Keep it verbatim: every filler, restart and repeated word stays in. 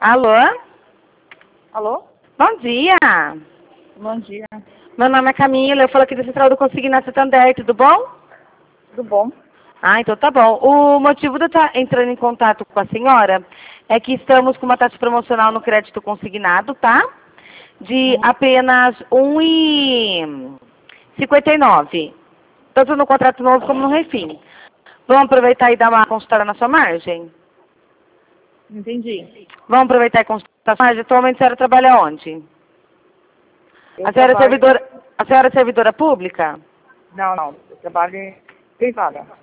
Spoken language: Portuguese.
Alô? Alô? Bom dia. Bom dia. Meu nome é Camila, eu falo aqui da Central do Consignado Santander, tudo bom? Tudo bom? Ah, então tá bom. O motivo de eu estar entrando em contato com a senhora é que estamos com uma taxa promocional no crédito consignado, tá? De Uhum. apenas um vírgula cinquenta e nove. Tanto no contrato novo como no refim. Vamos aproveitar e dar uma consultada na sua margem? Entendi. Vamos aproveitar e consultar a sua margem? Atualmente a senhora trabalha onde? Eu A senhora é trabalho... servidora, a senhora é servidora pública? Não, não. Eu trabalho em privada.